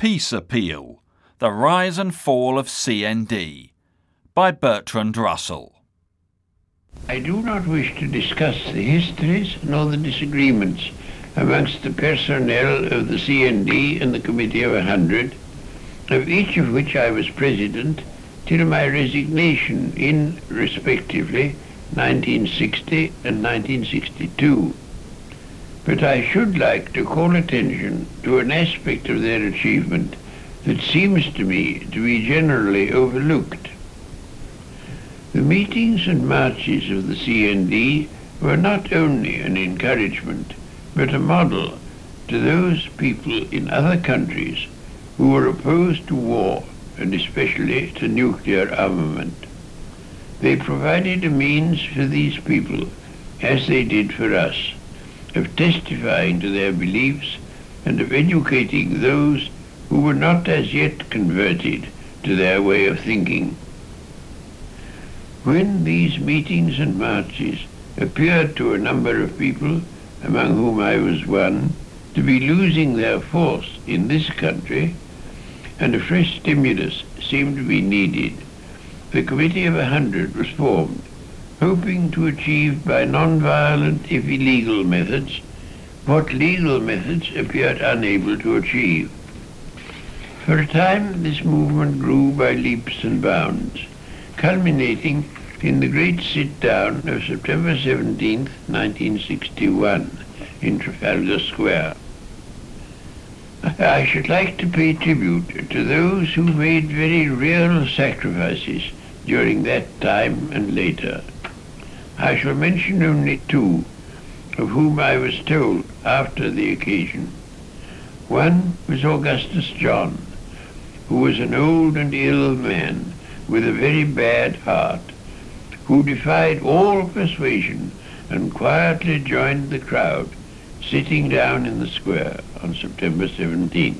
Peace Appeal, The Rise and Fall of CND by Bertrand Russell. I do not wish to discuss the histories nor the disagreements amongst the personnel of the CND and the Committee of 100, of each of which I was president till my resignation in, respectively, 1960 and 1962. But I should like to call attention to an aspect of their achievement that seems to me to be generally overlooked. The meetings and marches of the CND were not only an encouragement, but a model to those people in other countries who were opposed to war, and especially to nuclear armament. They provided a means for these people, as they did for us, of testifying to their beliefs and of educating those who were not as yet converted to their way of thinking. When these meetings and marches appeared to a number of people, among whom I was one, to be losing their force in this country, and a fresh stimulus seemed to be needed, the Committee of 100 was formed, hoping to achieve by non-violent if illegal methods what legal methods appeared unable to achieve. For a time this movement grew by leaps and bounds, culminating in the great sit-down of September 17, 1961, in Trafalgar Square. I should like to pay tribute to those who made very real sacrifices during that time and later. I shall mention only two, of whom I was told after the occasion. One was Augustus John, who was an old and ill man with a very bad heart, who defied all persuasion and quietly joined the crowd sitting down in the square on September 17th.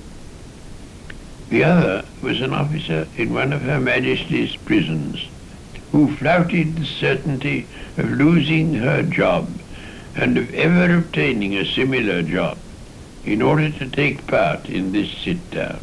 The other was an officer in one of Her Majesty's prisons, who flouted the certainty of losing her job and of ever obtaining a similar job in order to take part in this sit-down.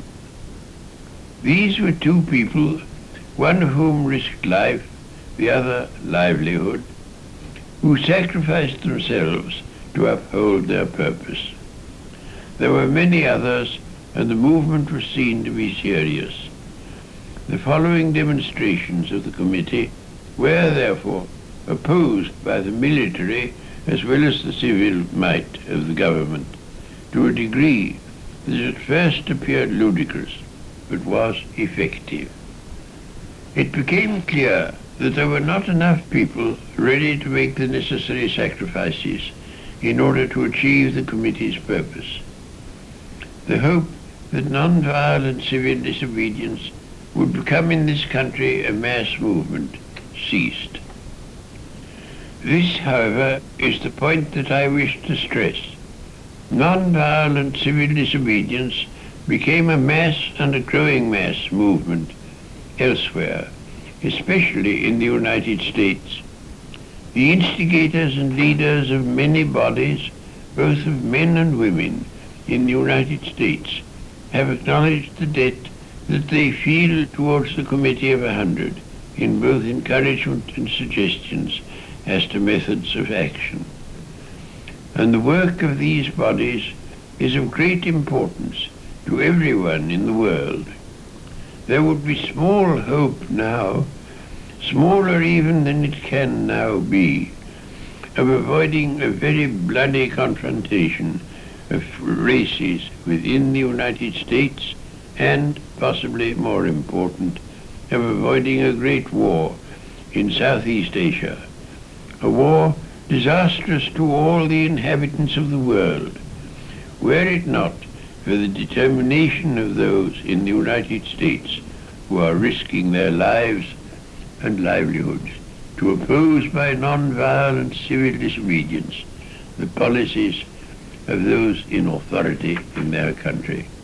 These were two people, one of whom risked life, the other livelihood, who sacrificed themselves to uphold their purpose. There were many others, and the movement was seen to be serious. The following demonstrations of the committee were, therefore, opposed by the military as well as the civil might of the government, to a degree that at first appeared ludicrous, but was effective. It became clear that there were not enough people ready to make the necessary sacrifices in order to achieve the committee's purpose. The hope that non-violent civil disobedience would become in this country a mass movement ceased. This, however, is the point that I wish to stress. Non-violent civil disobedience became a mass and a growing mass movement elsewhere, especially in the United States. The instigators and leaders of many bodies, both of men and women, in the United States have acknowledged the debt that they feel towards the Committee of 100 in both encouragement and suggestions as to methods of action. And the work of these bodies is of great importance to everyone in the world. There would be small hope now, smaller even than it can now be, of avoiding a very bloody confrontation of races within the United States and, possibly more important, of avoiding a great war in Southeast Asia, a war disastrous to all the inhabitants of the world, were it not for the determination of those in the United States who are risking their lives and livelihoods to oppose by non-violent civil disobedience the policies of those in authority in their country.